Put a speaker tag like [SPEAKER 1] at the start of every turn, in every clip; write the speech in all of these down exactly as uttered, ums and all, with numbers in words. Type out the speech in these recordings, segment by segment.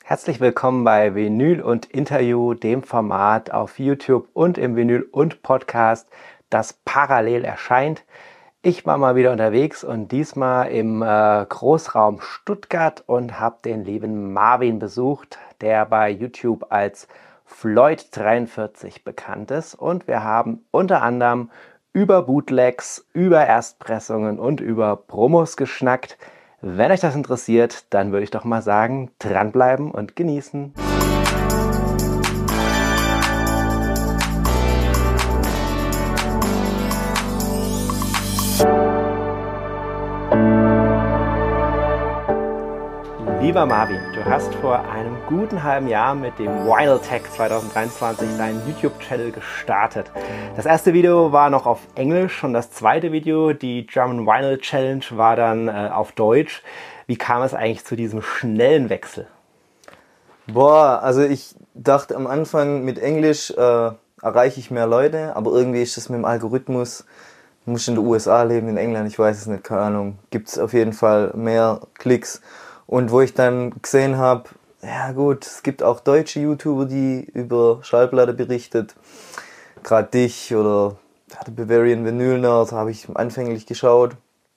[SPEAKER 1] Herzlich willkommen bei Vinyl und Interview, dem Format auf YouTube und im Vinyl und Podcast, das parallel erscheint. Ich war mal wieder unterwegs und diesmal im äh, Großraum Stuttgart und habe den lieben Marvin besucht, der bei YouTube als Floyd dreiundvierzig bekannt ist. Und wir haben unter anderem über Bootlegs, über Erstpressungen und über Promos geschnackt. Wenn euch das interessiert, dann würde ich doch mal sagen, dranbleiben und genießen. Lieber Marvin, du hast vor einem guten halben Jahr mit dem Vinyl Tech zwanzig dreiundzwanzig deinen YouTube-Channel gestartet. Das erste Video war noch auf Englisch und das zweite Video, die German Vinyl Challenge, war dann äh, auf Deutsch. Wie kam es eigentlich zu diesem schnellen Wechsel?
[SPEAKER 2] Boah, also ich dachte am Anfang, mit Englisch äh, erreiche ich mehr Leute, aber irgendwie ist das mit dem Algorithmus, du musst in den U S A leben, in England, ich weiß es nicht, keine Ahnung, gibt es auf jeden Fall mehr Klicks. Und wo ich dann gesehen habe, ja gut, es gibt auch deutsche YouTuber, die über Schallplatte berichtet, gerade dich oder der Bavarian Vinyl Nerd, habe ich anfänglich geschaut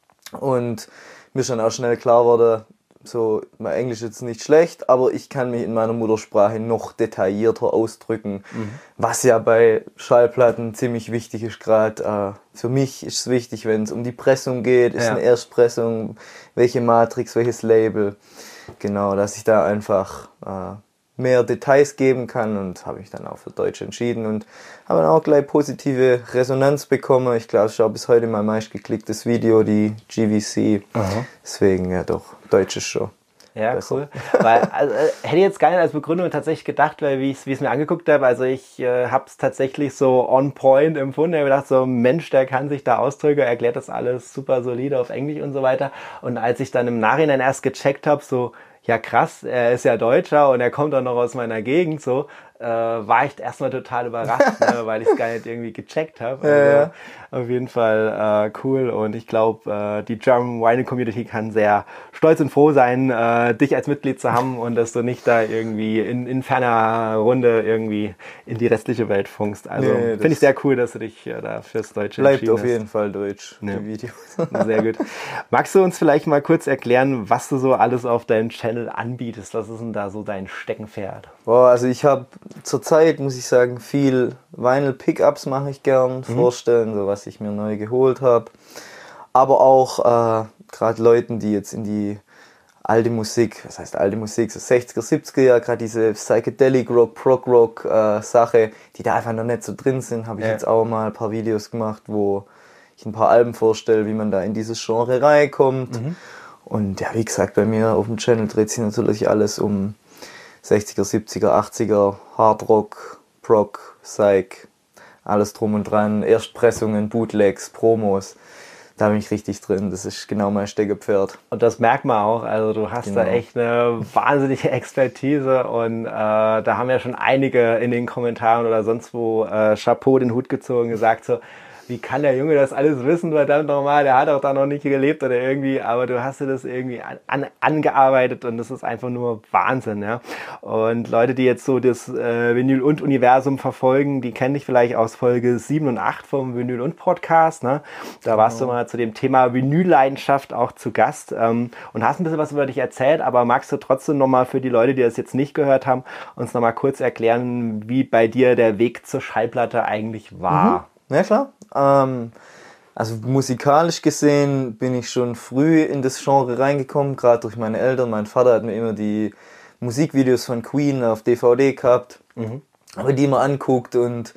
[SPEAKER 2] und mir ist dann auch schnell klar wurde, so, mein Englisch ist jetzt nicht schlecht, aber ich kann mich in meiner Muttersprache noch detaillierter ausdrücken, mhm. was ja bei Schallplatten ziemlich wichtig ist gerade. Äh, für mich ist es wichtig, wenn es um die Pressung geht, ist ja. eine Erstpressung, welche Matrix, welches Label, genau, dass ich da einfach äh, mehr Details geben kann und habe ich dann auch für Deutsch entschieden und habe dann auch gleich positive Resonanz bekommen. Ich glaube, es ist auch bis heute mein meistgeklicktes Video, die G V C. Aha. Deswegen ja doch, Deutsch ist schon.
[SPEAKER 1] Ja, besser. Cool. Weil, also, hätte ich jetzt gar nicht als Begründung tatsächlich gedacht, weil wie ich es mir angeguckt habe, also ich äh, habe es tatsächlich so on point empfunden. Ich habe gedacht, so Mensch, der kann sich da ausdrücken, erklärt das alles super solide auf Englisch und so weiter. Und als ich dann im Nachhinein erst gecheckt habe, so ja krass, er ist ja Deutscher und er kommt auch noch aus meiner Gegend, so, äh, war ich erstmal total überrascht, ne, weil ich es gar nicht irgendwie gecheckt habe. Also, ja, ja. Auf jeden Fall äh, cool und ich glaube, äh, die German Vinyl Community kann sehr stolz und froh sein, äh, dich als Mitglied zu haben und dass du nicht da irgendwie in, in ferner Runde irgendwie in die restliche Welt funkst. Also nee, finde ich sehr cool, dass du dich äh, da fürs Deutsche
[SPEAKER 2] bleibt
[SPEAKER 1] entschieden
[SPEAKER 2] auf
[SPEAKER 1] hast.
[SPEAKER 2] jeden Fall Deutsch,
[SPEAKER 1] ja.
[SPEAKER 2] die Videos.
[SPEAKER 1] Sehr gut. Magst du uns vielleicht mal kurz erklären, was du so alles auf deinem Channel anbietest? Was ist denn da so dein Steckenpferd?
[SPEAKER 2] Boah, also ich habe zurzeit, muss ich sagen, viel Vinyl-Pickups mache ich gern, mhm. vorstellen, so was ich mir neu geholt habe. Aber auch äh, gerade Leuten, die jetzt in die alte Musik, was heißt alte Musik, so sechziger, siebziger Jahre, gerade diese Psychedelic Rock, Prog Rock äh, Sache, die da einfach noch nicht so drin sind, habe ich ja. jetzt auch mal ein paar Videos gemacht, wo ich ein paar Alben vorstelle, wie man da in dieses Genre reinkommt. Mhm. Und ja, wie gesagt, bei mir auf dem Channel dreht sich natürlich alles um sechziger, siebziger, achtziger, Hard Rock, Prog, Psych, alles drum und dran, Erstpressungen, Bootlegs, Promos. Da bin ich richtig drin, das ist genau mein Steckenpferd.
[SPEAKER 1] Und das merkt man auch, also du hast genau. da echt eine wahnsinnige Expertise und äh, da haben ja schon einige in den Kommentaren oder sonst wo äh, Chapeau den Hut gezogen, gesagt so, wie kann der Junge das alles wissen, verdammt nochmal, der hat auch da noch nicht gelebt oder irgendwie, aber du hast dir das irgendwie an, an, angearbeitet und das ist einfach nur Wahnsinn, ja. Und Leute, die jetzt so das äh, Vinyl und Universum verfolgen, die kennen dich vielleicht aus Folge sieben und acht vom Vinyl und Podcast, ne. Da warst genau. du mal zu dem Thema Vinylleidenschaft auch zu Gast ähm, und hast ein bisschen was über dich erzählt, aber magst du trotzdem nochmal für die Leute, die das jetzt nicht gehört haben, uns nochmal kurz erklären, wie bei dir der Weg zur Schallplatte eigentlich war?
[SPEAKER 2] Mhm. Ja klar, ähm, also musikalisch gesehen bin ich schon früh in das Genre reingekommen, gerade durch meine Eltern. Mein Vater hat mir immer die Musikvideos von Queen auf D V D gehabt, mhm. habe die immer anguckt und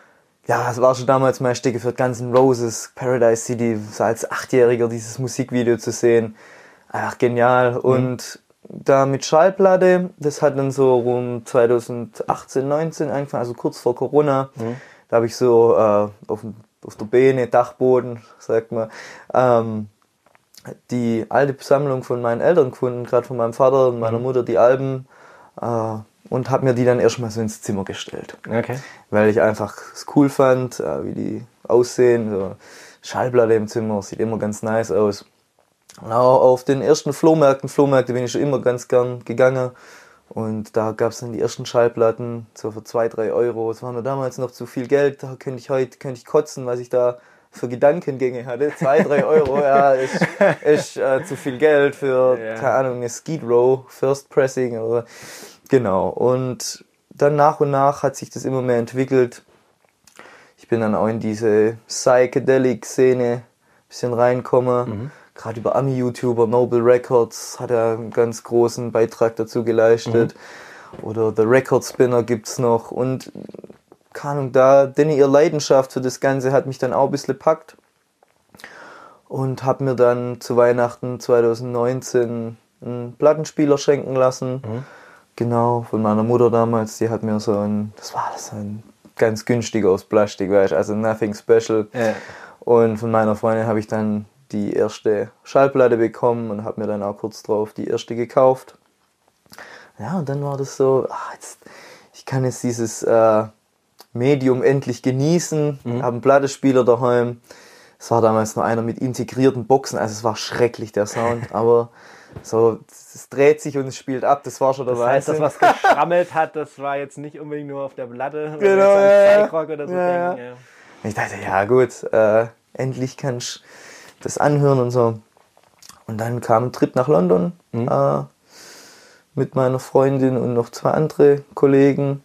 [SPEAKER 2] ja, es war schon damals mein Stecke für Guns N' Roses, Paradise City, so als Achtjähriger dieses Musikvideo zu sehen, einfach genial. Mhm. Und da mit Schallplatte, das hat dann so rund zweitausendachtzehn, neunzehn angefangen, also kurz vor Corona. Mhm. Da habe ich so äh, auf, auf der Beine, Dachboden, sagt man, ähm, die alte Sammlung von meinen Eltern gefunden, gerade von meinem Vater und meiner Mutter, die Alben, äh, und habe mir die dann erstmal so ins Zimmer gestellt.
[SPEAKER 1] Okay.
[SPEAKER 2] Weil ich einfach es cool fand, äh, wie die aussehen. So Schallplatte im Zimmer, sieht immer ganz nice aus. Und auch auf den ersten Flohmärkten, Flohmärkte bin ich schon immer ganz gern gegangen. Und da gab es dann die ersten Schallplatten, so für zwei, drei Euro. Das war mir damals noch zu viel Geld, da könnte ich heute könnte ich kotzen, was ich da für Gedankengänge hatte. zwei, drei Euro, ja, ist, ist äh, zu viel Geld für, ja. keine Ahnung, eine Skid Row, First Pressing. Oder, genau, und dann nach und nach hat sich das immer mehr entwickelt. Ich bin dann auch in diese Psychedelic-Szene ein bisschen reingekommen. Mhm. Gerade über Ami-YouTuber, Noble Records hat er einen ganz großen Beitrag dazu geleistet. Mhm. Oder The Record Spinner gibt's noch. Und keine Ahnung, da, denn ihre Leidenschaft für das Ganze hat mich dann auch ein bisschen gepackt. Und habe mir dann zu Weihnachten zwanzig neunzehn einen Plattenspieler schenken lassen. Mhm. Genau, von meiner Mutter damals. Die hat mir so ein, das war das ein ganz günstiger aus Plastik, weißt, also nothing special. Ja. Und von meiner Freundin habe ich dann die erste Schallplatte bekommen und habe mir dann auch kurz drauf die erste gekauft. Ja, und dann war das so, ach, jetzt, ich kann jetzt dieses äh, Medium endlich genießen, mhm. habe einen Plattenspieler daheim. Es war damals noch einer mit integrierten Boxen, also es war schrecklich, der Sound, aber so, es dreht sich und es spielt ab, das war schon der
[SPEAKER 1] Wahnsinn. Das heißt, das, was geschrammelt hat, das war jetzt nicht unbedingt nur auf der Platte,
[SPEAKER 2] genau, ja.
[SPEAKER 1] oder so
[SPEAKER 2] ja,
[SPEAKER 1] denken. Ja.
[SPEAKER 2] Ich dachte, ja gut, äh, endlich kann ich das anhören und so. Und dann kam ein Trip nach London mhm. äh, mit meiner Freundin und noch zwei andere Kollegen.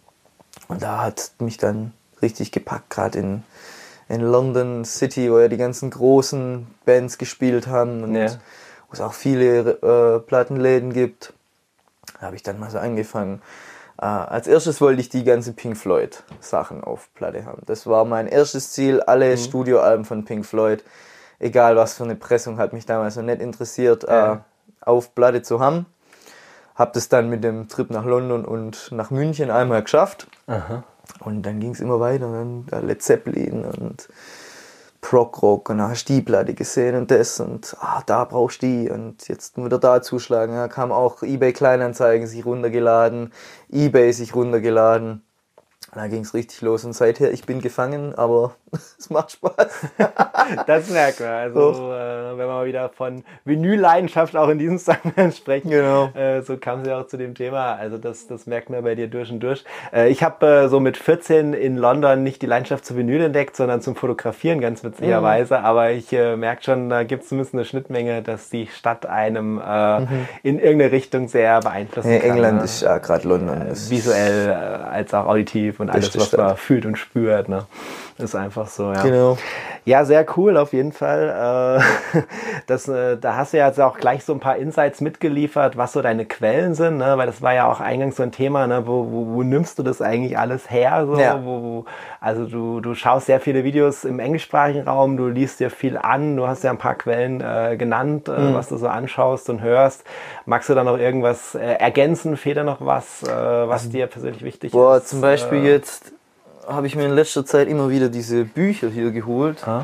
[SPEAKER 2] Und da hat mich dann richtig gepackt, gerade in, in London City, wo ja die ganzen großen Bands gespielt haben und ja. wo es auch viele äh, Plattenläden gibt. Da habe ich dann mal so angefangen. Äh, als erstes wollte ich die ganzen Pink Floyd Sachen auf Platte haben. Das war mein erstes Ziel, alle mhm. Studioalben von Pink Floyd, egal was für eine Pressung, hat mich damals noch nicht interessiert, ja. äh, auf Platte zu haben. Hab das dann mit dem Trip nach London und nach München einmal geschafft. Aha. Und dann ging es immer weiter. Und dann Led Zeppelin und Prog-Rock. Und dann hast du die Platte gesehen und das. Und ah, da brauchst du die. Und jetzt wieder da zuschlagen. Da kam auch eBay Kleinanzeigen sich runtergeladen. eBay sich runtergeladen. Und da ging es richtig los. Und seither, ich bin gefangen, aber es macht Spaß.
[SPEAKER 1] Das merkt man. Also, äh, wenn wir mal wieder von Vinyl-Leidenschaft auch in diesem Zusammenhang sprechen, genau. äh, so kam sie auch zu dem Thema. Also, das, das merkt man bei dir durch und durch. Äh, ich habe äh, so mit vierzehn in London nicht die Leidenschaft zu Vinyl entdeckt, sondern zum Fotografieren, ganz witzigerweise. Mhm. Aber ich äh, merke schon, da gibt es zumindest eine Schnittmenge, dass die Stadt einem äh, mhm. in irgendeine Richtung sehr beeinflussen
[SPEAKER 2] ja,
[SPEAKER 1] kann.
[SPEAKER 2] England
[SPEAKER 1] ne?
[SPEAKER 2] ist ja gerade London.
[SPEAKER 1] Äh, visuell äh, als auch auditiv und alles, was Stadt. man fühlt und spürt. Ne? Ist einfach so, ja.
[SPEAKER 2] Genau.
[SPEAKER 1] Ja, sehr cool auf jeden Fall. Das, da hast du ja jetzt auch gleich so ein paar Insights mitgeliefert, was so deine Quellen sind, ne? Weil das war ja auch eingangs so ein Thema, ne? wo, wo, wo nimmst du das eigentlich alles her? So?
[SPEAKER 2] Ja.
[SPEAKER 1] Wo, wo, also du, du schaust sehr viele Videos im englischsprachigen Raum, du liest dir viel an, du hast ja ein paar Quellen äh, genannt, äh, mhm. was du so anschaust und hörst. Magst du da noch irgendwas äh, ergänzen? Fehlt da noch was, äh, was also, dir persönlich wichtig
[SPEAKER 2] boah,
[SPEAKER 1] ist?
[SPEAKER 2] Boah, zum Beispiel äh, jetzt habe ich mir in letzter Zeit immer wieder diese Bücher hier geholt.
[SPEAKER 1] Ha?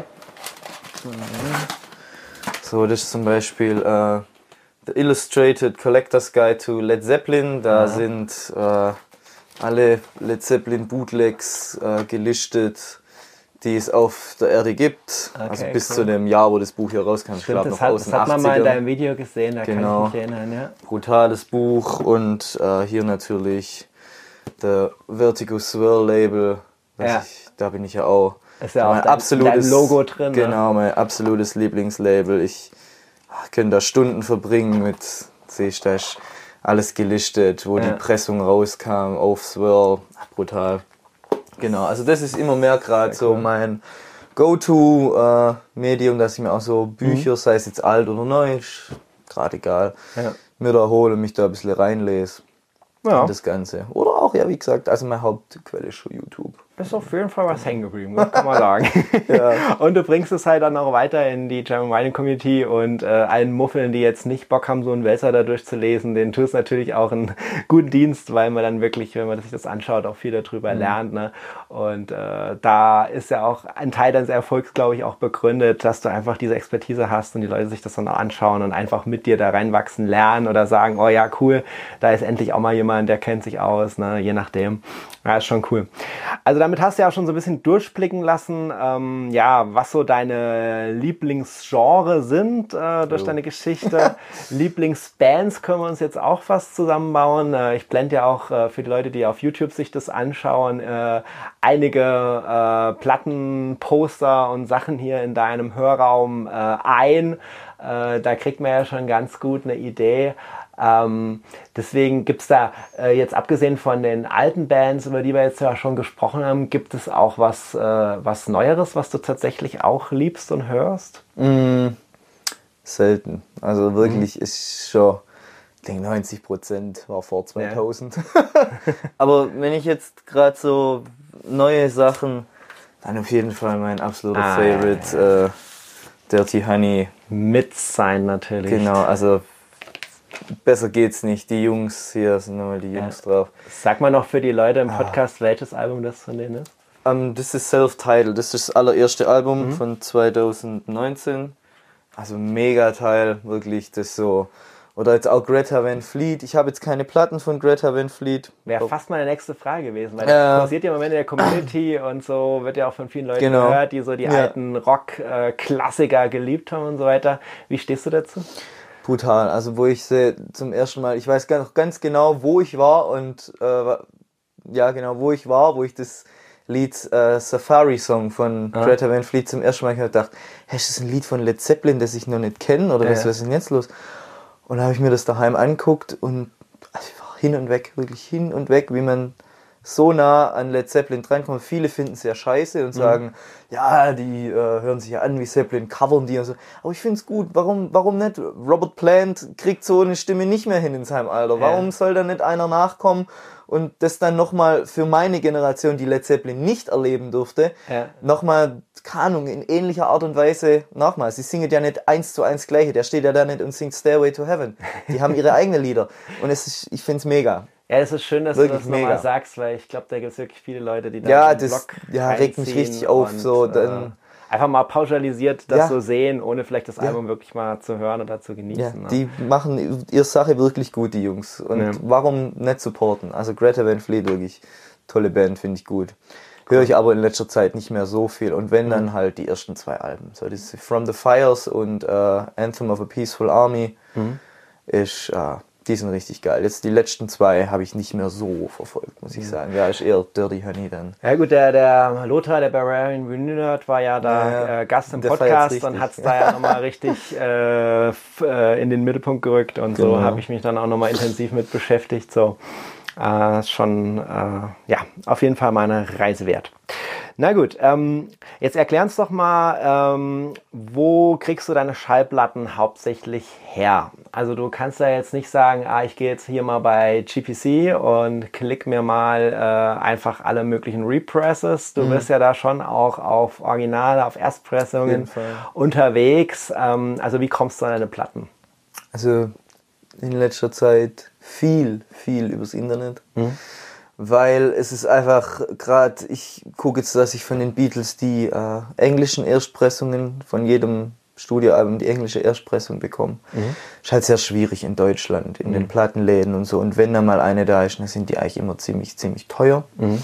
[SPEAKER 2] So, das ist zum Beispiel äh, The Illustrated Collector's Guide to Led Zeppelin. Da Aha. sind äh, alle Led Zeppelin Bootlegs äh, gelistet, die es auf der Erde gibt. Okay, also bis cool. zu dem Jahr, wo das Buch hier rauskam.
[SPEAKER 1] Ich glaube, noch hat, aus den das hat man mal in deinem Video gesehen, da
[SPEAKER 2] genau.
[SPEAKER 1] kann ich mich erinnern. Ja.
[SPEAKER 2] Brutales Buch und äh, hier natürlich der Vertigo Swirl Label. Ja. Ich, da bin ich ja auch.
[SPEAKER 1] Ist ja auch mein dein, absolutes dein Logo drin.
[SPEAKER 2] Genau,
[SPEAKER 1] ne?
[SPEAKER 2] mein absolutes Lieblingslabel. Ich könnte da Stunden verbringen mit, siehst du, alles gelistet, wo ja. die Pressung rauskam, auf Swirl. Brutal. Genau, also das ist immer mehr gerade so cool. mein Go-To-Medium, äh, dass ich mir auch so Bücher, mhm. sei es jetzt alt oder neu, gerade egal, ja. mir da hole und mich da ein bisschen reinlese. Ja. Das Ganze. Oder auch, ja, wie gesagt, also meine Hauptquelle ist schon YouTube.
[SPEAKER 1] Ist auf jeden Fall was hängen geblieben, kann man sagen. Ja. Und du bringst es halt dann auch weiter in die German Writing Community und äh, allen Muffeln, die jetzt nicht Bock haben, so einen Wälzer da durchzulesen, denen tust natürlich auch einen guten Dienst, weil man dann wirklich, wenn man sich das anschaut, auch viel darüber mhm. lernt. Ne? Und äh, da ist ja auch ein Teil deines Erfolgs, glaube ich, auch begründet, dass du einfach diese Expertise hast und die Leute sich das dann auch anschauen und einfach mit dir da reinwachsen, lernen oder sagen, oh ja, cool, da ist endlich auch mal jemand, der kennt sich aus, ne? Je nachdem. Ja, ist schon cool. Also damit hast du ja auch schon so ein bisschen durchblicken lassen, ähm, ja, was so deine Lieblingsgenre sind äh, durch oh. deine Geschichte. Lieblingsbands können wir uns jetzt auch was zusammenbauen. Äh, ich blende ja auch äh, für die Leute, die auf YouTube sich das anschauen, äh, einige äh, Plattenposter und Sachen hier in deinem Hörraum äh, ein. Äh, da kriegt man ja schon ganz gut eine Idee. Ähm, deswegen gibt es da äh, jetzt abgesehen von den alten Bands, über die wir jetzt ja schon gesprochen haben, gibt es auch was, äh, was Neueres, was du tatsächlich auch liebst und hörst?
[SPEAKER 2] Mm, selten. Also wirklich mm. ist schon, ich denke neunzig Prozent war vor zweitausend. Ja. Aber wenn ich jetzt gerade so neue Sachen, dann auf jeden Fall mein absoluter ah, Favorite, ja, ja. Äh, Dirty Honey.
[SPEAKER 1] Mit sein natürlich.
[SPEAKER 2] Genau, also besser geht's nicht. Die Jungs, hier sind nochmal die Jungs ja. drauf.
[SPEAKER 1] Sag mal noch für die Leute im Podcast, ah. welches Album das von denen ist?
[SPEAKER 2] Um, das ist Self-Titled. Das ist das allererste Album mhm. von zwanzig neunzehn. Also mega Teil, wirklich. Das so. Oder jetzt auch Greta Van Fleet. Ich habe jetzt keine Platten von Greta Van Fleet.
[SPEAKER 1] Wäre fast meine nächste Frage gewesen, weil das äh, passiert ja im Moment in der Community und so wird ja auch von vielen Leuten genau. gehört, die so die ja. alten Rock-Klassiker geliebt haben und so weiter. Wie stehst du dazu?
[SPEAKER 2] Brutal. Also wo ich sie zum ersten Mal, ich weiß noch ganz genau, wo ich war und äh, ja genau, wo ich war, wo ich das Lied äh, Safari Song von ah. Greta Van Fleet zum ersten Mal gehört habe, dachte, hey, ist das ein Lied von Led Zeppelin, das ich noch nicht kenne oder ja. was, was ist denn jetzt los? Und da habe ich mir das daheim angeguckt und einfach hin und weg, wirklich hin und weg, wie man so nah an Led Zeppelin drankommt. Viele finden es ja scheiße und sagen, mhm. ja, die äh, hören sich ja an wie Zeppelin, covern die und so. Aber ich finde es gut, warum, warum nicht? Robert Plant kriegt so eine Stimme nicht mehr hin in seinem Alter. Warum ja. soll da nicht einer nachkommen und das dann nochmal für meine Generation, die Led Zeppelin nicht erleben durfte, ja. nochmal, keine Ahnung, in ähnlicher Art und Weise nochmal. Sie singen ja nicht eins zu eins Gleiche. Der steht ja da nicht und singt Stairway to Heaven. Die haben ihre eigenen Lieder. Und es ist, ich finde es mega.
[SPEAKER 1] Ja, es ist schön, dass wirklich du das nochmal sagst, weil ich glaube, da gibt es wirklich viele Leute, die da
[SPEAKER 2] ja, im das, Blog ja, regt mich richtig auf.
[SPEAKER 1] Und,
[SPEAKER 2] so, dann,
[SPEAKER 1] äh, einfach mal pauschalisiert das ja. so sehen, ohne vielleicht das ja. Album wirklich mal zu hören oder zu genießen.
[SPEAKER 2] Ja,
[SPEAKER 1] ne?
[SPEAKER 2] Die machen ihre Sache wirklich gut, die Jungs. Und ja. warum nicht supporten? Also Greta Van Fleet, wirklich tolle Band, finde ich gut. Cool. Höre ich aber in letzter Zeit nicht mehr so viel. Und wenn, mhm. dann halt die ersten zwei Alben. So, das ist From the Fires und äh, Anthem of a Peaceful Army mhm. ist... Äh, die sind richtig geil. Jetzt die letzten zwei habe ich nicht mehr so verfolgt, muss ich sagen. Ja, ist eher Dirty Honey dann.
[SPEAKER 1] Ja gut, der, der Lothar, der Barbarian Nerd, war ja da ja, ja. Äh, Gast im Podcast und hat es da ja nochmal richtig äh, f, äh, in den Mittelpunkt gerückt und genau. so habe ich mich dann auch nochmal intensiv mit beschäftigt. So, äh, ist schon, äh, ja, auf jeden Fall meine Reise wert. Na gut, ähm, jetzt erklär uns doch mal, ähm, wo kriegst du deine Schallplatten hauptsächlich her? Also du kannst da jetzt nicht sagen, ah, ich gehe jetzt hier mal bei G P C und klick mir mal äh, einfach alle möglichen Represses. Du mhm. bist ja da schon auch auf Originale, auf Erstpressungen unterwegs. Ähm, also wie kommst du an deine Platten?
[SPEAKER 2] Also in letzter Zeit viel, viel übers Internet. Mhm. Weil es ist einfach gerade, ich gucke jetzt, dass ich von den Beatles die äh, englischen Erstpressungen von jedem Studioalbum, die englische Erstpressung bekomme. Mhm. Ist halt sehr schwierig in Deutschland, in mhm. den Plattenläden und so. Und wenn da mal eine da ist, dann sind die eigentlich immer ziemlich, ziemlich teuer. Mhm.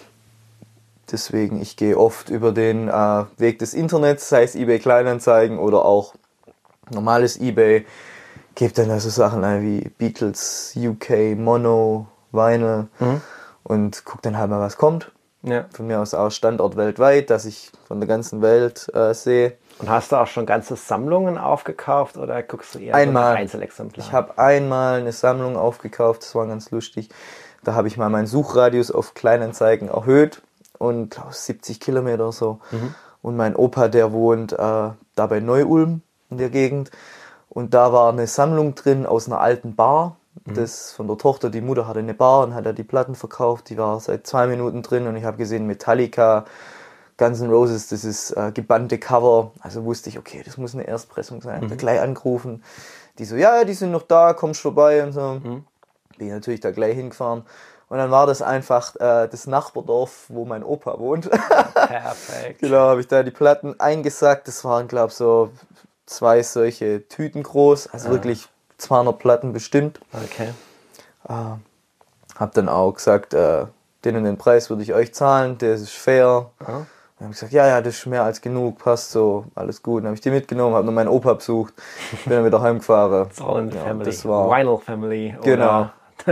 [SPEAKER 2] Deswegen, ich gehe oft über den äh, Weg des Internets, sei es eBay Kleinanzeigen oder auch normales eBay. Gebe dann also Sachen ein wie Beatles, U K, Mono, Vinyl. Mhm. Und guck dann halt mal, was kommt. Ja. Von mir aus auch Standort weltweit, dass ich von der ganzen Welt äh, sehe.
[SPEAKER 1] Und hast du auch schon ganze Sammlungen aufgekauft oder guckst du eher
[SPEAKER 2] einmal,
[SPEAKER 1] so nach Einzelexemplaren?
[SPEAKER 2] Ich habe einmal eine Sammlung aufgekauft, das war ganz lustig. Da habe ich mal meinen Suchradius auf Kleinanzeigen erhöht und glaub, siebzig Kilometer so. Mhm. Und mein Opa, der wohnt äh, da bei Neu-Ulm in der Gegend. Und da war eine Sammlung drin aus einer alten Bar. Das von der Tochter, die Mutter hatte eine Bar und hat da die Platten verkauft, die war seit zwei Minuten drin und ich habe gesehen Metallica, Guns N' Roses, das ist äh, gebannte Cover, also wusste ich, okay, das muss eine Erstpressung sein, mhm. da gleich angerufen, die so, ja, die sind noch da, kommst vorbei und so, mhm. bin ich natürlich da gleich hingefahren und dann war das einfach äh, das Nachbardorf, wo mein Opa wohnt.
[SPEAKER 1] Perfekt.
[SPEAKER 2] Genau, habe ich da die Platten eingesackt, das waren glaube ich so zwei solche Tüten groß, also ah. wirklich zweihundert Platten bestimmt.
[SPEAKER 1] Okay.
[SPEAKER 2] Äh, hab dann auch gesagt, äh, den und den Preis würde ich euch zahlen, der ist fair. Aha. Dann habe ich gesagt, ja, ja, das ist mehr als genug, passt so, alles gut. Dann habe ich die mitgenommen, habe noch meinen Opa besucht, bin dann wieder heimgefahren.
[SPEAKER 1] So eine
[SPEAKER 2] ja,
[SPEAKER 1] Family,
[SPEAKER 2] das war
[SPEAKER 1] Vinyl Family.
[SPEAKER 2] Genau.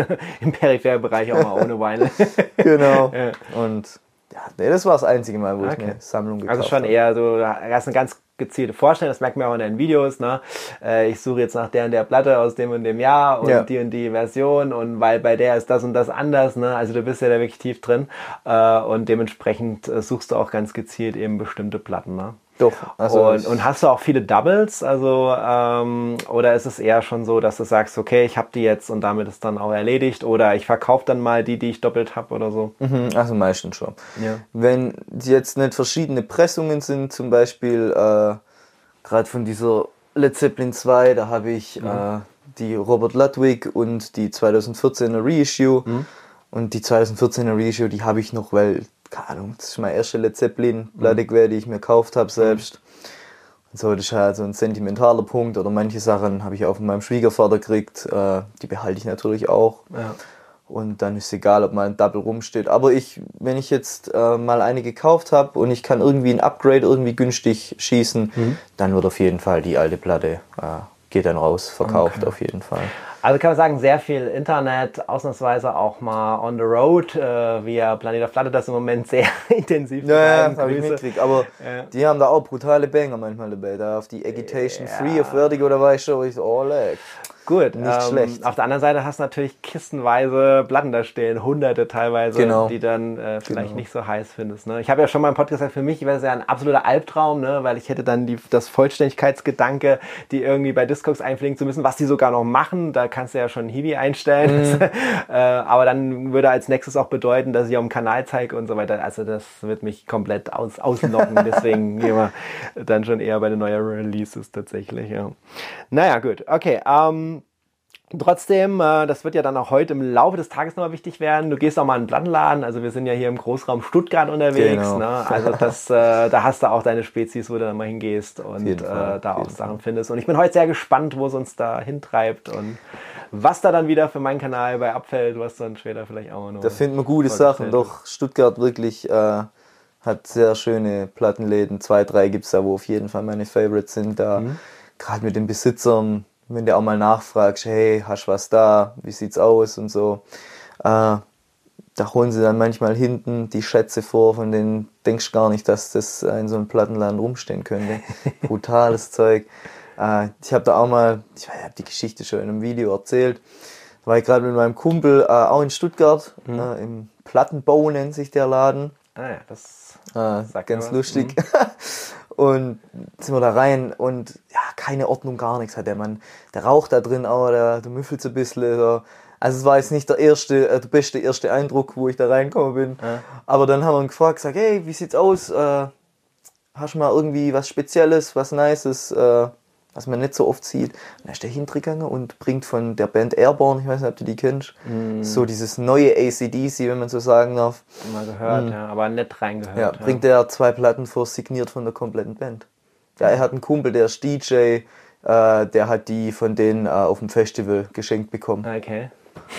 [SPEAKER 1] Im peripheren Bereich auch mal ohne Vinyl.
[SPEAKER 2] Genau.
[SPEAKER 1] Ja.
[SPEAKER 2] Und ja, nee, das war das einzige Mal, wo
[SPEAKER 1] Okay.
[SPEAKER 2] ich eine Sammlung gekauft habe.
[SPEAKER 1] Also schon
[SPEAKER 2] habe.
[SPEAKER 1] eher so, du hast eine ganz gezielte Vorstellung, das merkt man auch in deinen Videos, ne? Äh, ich suche jetzt nach der und der Platte aus dem und dem Jahr und
[SPEAKER 2] Ja.
[SPEAKER 1] die und die Version und weil bei der ist das und das anders, ne? Also du bist ja da wirklich tief drin äh, und dementsprechend äh, suchst du auch ganz gezielt eben bestimmte Platten, ne?
[SPEAKER 2] Doch. Also
[SPEAKER 1] und, und hast du auch viele Doubles, also ähm, oder ist es eher schon so, dass du sagst, okay, ich habe die jetzt und damit ist dann auch erledigt oder ich verkaufe dann mal die, die ich doppelt habe oder so?
[SPEAKER 2] Mhm, also meistens schon.
[SPEAKER 1] Ja.
[SPEAKER 2] Wenn die jetzt nicht verschiedene Pressungen sind, zum Beispiel äh, gerade von dieser Led Zeppelin zwei, da habe ich
[SPEAKER 1] Mhm.
[SPEAKER 2] äh, die Robert Ludwig und die zweitausendvierzehner Reissue.
[SPEAKER 1] Mhm.
[SPEAKER 2] Und die zweitausendvierzehner Reissue, die habe ich noch, weil, keine Ahnung, das ist meine erste Led Zeppelin-Platte gewesen, die ich mir gekauft habe selbst. Und so, das ist halt so ein sentimentaler Punkt. Oder manche Sachen habe ich auch von meinem Schwiegervater gekriegt, äh, die behalte ich natürlich auch.
[SPEAKER 1] Ja.
[SPEAKER 2] Und dann ist es egal, ob mal ein Double rumsteht. Aber ich, wenn ich jetzt äh, mal eine gekauft habe und ich kann irgendwie ein Upgrade irgendwie günstig schießen,
[SPEAKER 1] Mhm.
[SPEAKER 2] dann wird auf jeden Fall die alte Platte, äh, geht dann raus, verkauft
[SPEAKER 1] Okay.
[SPEAKER 2] auf jeden Fall.
[SPEAKER 1] Also kann man sagen, sehr viel Internet, ausnahmsweise auch mal on the road, äh, via Planet auf Platte, das im Moment sehr intensiv
[SPEAKER 2] Ja, ja,
[SPEAKER 1] betreiben.
[SPEAKER 2] das habe ich
[SPEAKER 1] Grüße.
[SPEAKER 2] mitgekriegt. Aber
[SPEAKER 1] Ja.
[SPEAKER 2] die haben da auch brutale Banger manchmal dabei. Da auf die Agitation
[SPEAKER 1] Ja.
[SPEAKER 2] Free auf Vertigo, da war ich schon, wo ich so, oh, leck.
[SPEAKER 1] Gut,
[SPEAKER 2] Nicht
[SPEAKER 1] ähm,
[SPEAKER 2] schlecht.
[SPEAKER 1] auf der anderen Seite hast du natürlich kistenweise Platten da stehen, hunderte teilweise,
[SPEAKER 2] Genau.
[SPEAKER 1] die dann äh, vielleicht
[SPEAKER 2] Genau.
[SPEAKER 1] nicht so heiß findest. Ne? Ich habe ja schon mal im Podcast gesagt, für mich wäre es ja ein absoluter Albtraum, ne? Weil ich hätte dann die, das Vollständigkeitsgedanke, die irgendwie bei Discogs einpflegen zu müssen, was die sogar noch machen. Da kannst du ja schon Hiwi einstellen.
[SPEAKER 2] Mhm.
[SPEAKER 1] äh, aber dann würde als nächstes auch bedeuten, dass ich auf dem Kanal zeige und so weiter. Also das wird mich komplett aus, auslocken. Deswegen gehen wir dann schon eher bei den neuen Releases tatsächlich. Ja. Naja, gut. Okay, ähm, trotzdem, äh, das wird ja dann auch heute im Laufe des Tages nochmal wichtig werden. Du gehst auch mal in den Plattenladen, also wir sind ja hier im Großraum Stuttgart unterwegs.
[SPEAKER 2] Genau.
[SPEAKER 1] Ne? Also das, äh, da hast du auch deine Spezies, wo du dann mal hingehst und
[SPEAKER 2] jeden Fall,
[SPEAKER 1] äh, da
[SPEAKER 2] auf
[SPEAKER 1] auch
[SPEAKER 2] jeden
[SPEAKER 1] Sachen findest. Und ich bin heute sehr gespannt, wo es uns da hintreibt und was da dann wieder für meinen Kanal bei abfällt, was dann später vielleicht auch noch.
[SPEAKER 2] Da finden wir gute
[SPEAKER 1] vorgestellt
[SPEAKER 2] Sachen.
[SPEAKER 1] wird.
[SPEAKER 2] Doch Stuttgart wirklich äh, hat sehr schöne Plattenläden. Zwei, drei gibt es da, wo auf jeden Fall meine Favorites sind. Da
[SPEAKER 1] Mhm.
[SPEAKER 2] gerade mit den Besitzern, wenn du auch mal nachfragst, hey, hast du was da? Wie sieht's aus? Und so. Äh, da holen sie dann manchmal hinten die Schätze vor, von denen denkst du gar nicht, dass das in so einem Plattenladen rumstehen könnte. Brutales Zeug. Äh, ich habe da auch mal, ich habe die Geschichte schon in einem Video erzählt, war ich gerade mit meinem Kumpel äh, auch in Stuttgart,
[SPEAKER 1] Mhm.
[SPEAKER 2] äh, im Plattenbau nennt sich der Laden.
[SPEAKER 1] Ah ja, das
[SPEAKER 2] Äh,
[SPEAKER 1] sagt mir
[SPEAKER 2] ganz
[SPEAKER 1] was.
[SPEAKER 2] lustig. Und sind wir da rein und ja, keine Ordnung, gar nichts hat der Mann. Der raucht da drin auch, der, der müffelt so ein bisschen. So. Also es war jetzt nicht der erste, äh, der beste erste Eindruck, wo ich da reingekommen bin.
[SPEAKER 1] Ja.
[SPEAKER 2] Aber dann haben wir ihn gefragt, gesagt, hey, wie sieht's aus? Äh, hast du mal irgendwie was Spezielles, was Nices, äh, was man nicht so oft sieht? Und dann ist der hintergegangen und bringt von der Band Airborne, ich weiß nicht, ob du die kennst,
[SPEAKER 1] Mm.
[SPEAKER 2] so dieses neue A C D C, wenn man so sagen darf.
[SPEAKER 1] Mal gehört, ja, aber nicht reingehört.
[SPEAKER 2] Ja, bringt er zwei Platten vor, signiert von der kompletten Band. Ja, er hat einen Kumpel, der ist D J, äh, der hat die von denen äh, auf dem Festival geschenkt bekommen.
[SPEAKER 1] Okay.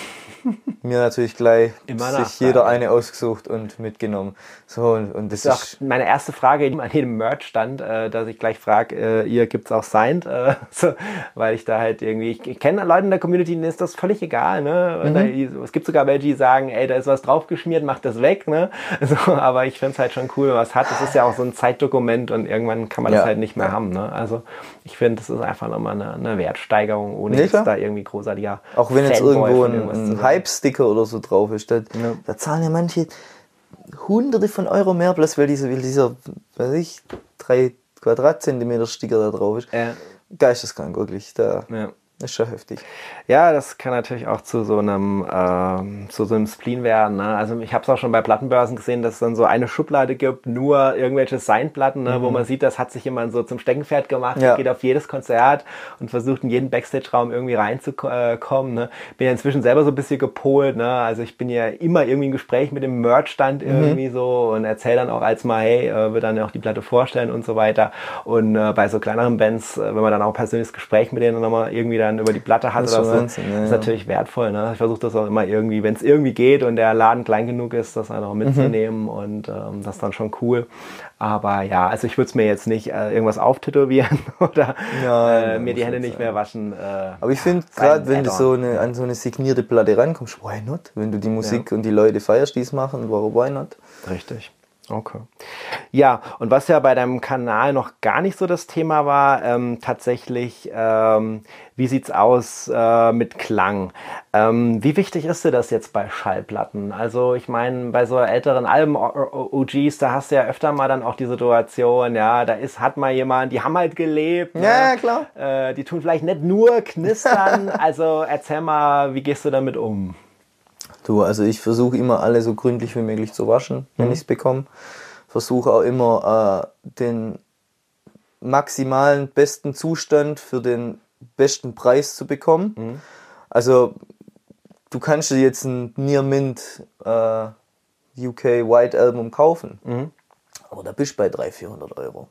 [SPEAKER 2] Mir natürlich gleich
[SPEAKER 1] Immer
[SPEAKER 2] sich
[SPEAKER 1] nachfragen.
[SPEAKER 2] jeder eine ausgesucht und mitgenommen. So, und, und das
[SPEAKER 1] Das ist
[SPEAKER 2] ist,
[SPEAKER 1] auch meine erste Frage an jedem Merch-Stand, äh, dass ich gleich frage, äh, ihr gibt's auch Signed? Äh, so, weil ich da halt irgendwie, ich, ich kenne Leute in der Community, denen ist das völlig egal. Ne? Und
[SPEAKER 2] Mhm.
[SPEAKER 1] da, es gibt sogar welche, die sagen, ey, da ist was draufgeschmiert, mach das weg. Ne? So, aber ich finde es halt schon cool, wenn man es hat. Das ist ja auch so ein Zeitdokument und irgendwann kann man das
[SPEAKER 2] Ja.
[SPEAKER 1] halt nicht mehr
[SPEAKER 2] Ja.
[SPEAKER 1] haben. Ne? Also ich finde, das ist einfach nochmal eine, eine Wertsteigerung, ohne
[SPEAKER 2] Nee,
[SPEAKER 1] jetzt
[SPEAKER 2] klar.
[SPEAKER 1] da irgendwie großartiger
[SPEAKER 2] auch wenn jetzt
[SPEAKER 1] Fanboy
[SPEAKER 2] irgendwo
[SPEAKER 1] von
[SPEAKER 2] ein,
[SPEAKER 1] irgendwas zu
[SPEAKER 2] ein
[SPEAKER 1] sein.
[SPEAKER 2] Hype-Sticker oder so drauf ist, da,
[SPEAKER 1] Ja.
[SPEAKER 2] da zahlen ja manche Hunderte von Euro mehr, bloß weil dieser, weil dieser weiß ich, drei Quadratzentimeter Sticker da drauf ist.
[SPEAKER 1] Ja.
[SPEAKER 2] Geisteskrank, wirklich. Da
[SPEAKER 1] Ja.
[SPEAKER 2] ist schon heftig.
[SPEAKER 1] Ja, das kann natürlich auch zu so einem ähm, zu so einem Spleen werden. Ne? Also ich habe es auch schon bei Plattenbörsen gesehen, dass es dann so eine Schublade gibt, nur irgendwelche Signplatten, ne, mhm. wo man sieht, das hat sich jemand so zum Steckenpferd gemacht,
[SPEAKER 2] Ja.
[SPEAKER 1] geht auf jedes Konzert und versucht in jeden Backstage-Raum irgendwie reinzukommen. Ne? Bin ja inzwischen selber so ein bisschen gepolt. Ne? Also ich bin ja immer irgendwie im Gespräch mit dem Merch-Stand irgendwie mhm. so und erzähle dann auch als mal, hey, äh, will dann auch die Platte vorstellen und so weiter. Und äh, bei so kleineren Bands, äh, wenn man dann auch ein persönliches Gespräch mit denen nochmal irgendwie da dann über die Platte hat
[SPEAKER 2] das
[SPEAKER 1] oder so,
[SPEAKER 2] Wahnsinn, ja,
[SPEAKER 1] ist
[SPEAKER 2] ja.
[SPEAKER 1] natürlich wertvoll. Ne? Ich versuche das auch immer irgendwie, wenn es irgendwie geht und der Laden klein genug ist, das dann auch mitzunehmen mhm. und ähm, das ist dann schon cool. Aber ja, also ich würde es mir jetzt nicht äh, irgendwas auftätowieren oder ja, äh, mir die Hände nicht sein. mehr waschen. Äh,
[SPEAKER 2] Aber ich ja, finde, gerade wenn du so eine, an so eine signierte Platte rankommst, why not? Wenn du die Musik ja. und die Leute feierst, die es machen, why not?
[SPEAKER 1] Richtig. Okay. Ja, und was ja bei deinem Kanal noch gar nicht so das Thema war, ähm, tatsächlich, ähm, wie sieht's aus äh, mit Klang? Ähm, wie wichtig ist dir das jetzt bei Schallplatten? Also ich meine, bei so älteren Alben-O Gs, da hast du ja öfter mal dann auch die Situation, ja, da ist, hat mal jemand, die haben halt gelebt. Ne?
[SPEAKER 2] Ja, klar.
[SPEAKER 1] Äh, die tun vielleicht nicht nur knistern. Also erzähl mal, wie gehst du damit um?
[SPEAKER 2] Du, also ich versuche immer alle so gründlich wie möglich zu waschen, wenn mhm. ich es bekomme. Versuche auch immer äh, den maximalen besten Zustand für den besten Preis zu bekommen. Mhm. Also du kannst dir jetzt ein Near Mint äh, U K White Album kaufen, mhm. aber da bist du bei dreihundert, vierhundert Euro.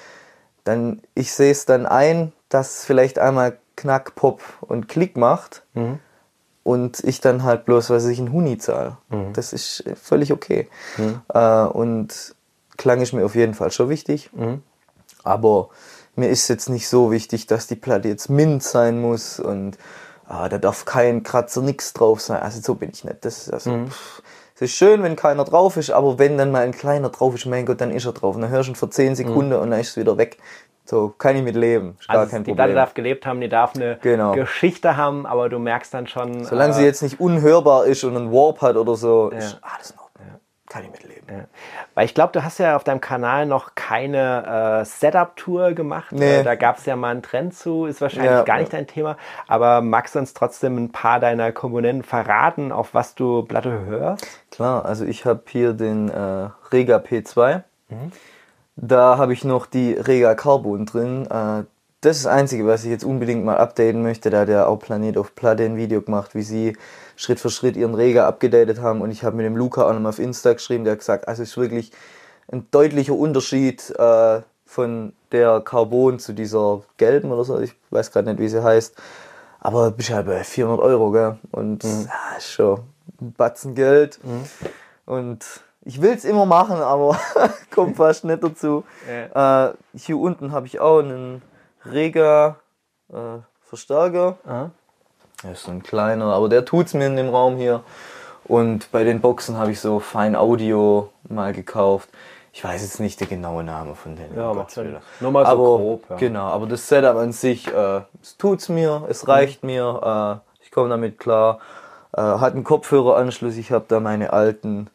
[SPEAKER 2] Dann, ich sehe es dann ein, dass es vielleicht einmal Knack, Pop und Klick macht. Mhm. Und ich dann halt bloß, was ich, einen Huni zahle. Mhm. Das ist völlig okay. Mhm. Äh, und Klang ist mir auf jeden Fall schon wichtig. Mhm. Aber mir ist jetzt nicht so wichtig, dass die Platte jetzt mint sein muss und ah, da darf kein Kratzer, nichts drauf sein. Also so bin ich nicht. Das ist, also, mhm. pff, es ist schön, wenn keiner drauf ist, aber wenn dann mal ein kleiner drauf ist, mein Gott, dann ist er drauf. Und dann hörst du ihn für zehn Sekunden mhm. und dann ist es wieder weg. So, kann ich mit leben. Ist
[SPEAKER 1] also
[SPEAKER 2] gar kein
[SPEAKER 1] die
[SPEAKER 2] Problem.
[SPEAKER 1] Platte darf gelebt haben, die darf eine
[SPEAKER 2] genau.
[SPEAKER 1] Geschichte haben, aber du merkst dann schon...
[SPEAKER 2] Solange äh, sie jetzt nicht unhörbar ist und einen Warp hat oder so, ja. ist alles in Ordnung. Ja. Kann ich mitleben.
[SPEAKER 1] Ja. Weil ich glaube, du hast ja auf deinem Kanal noch keine äh, Setup-Tour gemacht.
[SPEAKER 2] Nee.
[SPEAKER 1] Äh, da gab es ja mal einen Trend zu, ist wahrscheinlich
[SPEAKER 2] ja,
[SPEAKER 1] gar nicht
[SPEAKER 2] ja.
[SPEAKER 1] dein Thema. Aber magst du uns trotzdem ein paar deiner Komponenten verraten, auf was du Platte hörst?
[SPEAKER 2] Klar, also ich habe hier den äh, Rega P zwei. Mhm. Da habe ich noch die Rega Carbon drin. Das ist das Einzige, was ich jetzt unbedingt mal updaten möchte. Da hat ja auch Planet auf Platte ein Video gemacht, wie sie Schritt für Schritt ihren Rega abgedatet haben. Und ich habe mit dem Luca auch nochmal auf Insta geschrieben, der hat gesagt, also es ist wirklich ein deutlicher Unterschied äh, von der Carbon zu dieser gelben oder so. Ich weiß gerade nicht, wie sie heißt. Aber du bist halt bei vierhundert Euro, gell? Und mhm. ja, ist schon ein Batzen Geld. Mhm. Und ich will es immer machen, aber kommt fast nicht dazu. Ja. Äh, hier unten habe ich auch einen Rega äh, Verstärker. Aha. Der ist so ein kleiner, aber der tut's mir in dem Raum hier. Und bei den Boxen habe ich so Fine Audio mal gekauft. Ich weiß jetzt nicht den genauen Namen von denen.
[SPEAKER 1] Ja, macht Sinn. Nur mal so
[SPEAKER 2] aber,
[SPEAKER 1] grob. Ja.
[SPEAKER 2] Genau, aber das Setup an sich, äh, es tut's mir, es reicht mhm. mir, äh, ich komme damit klar. Äh, hat einen Kopfhöreranschluss, ich habe da meine alten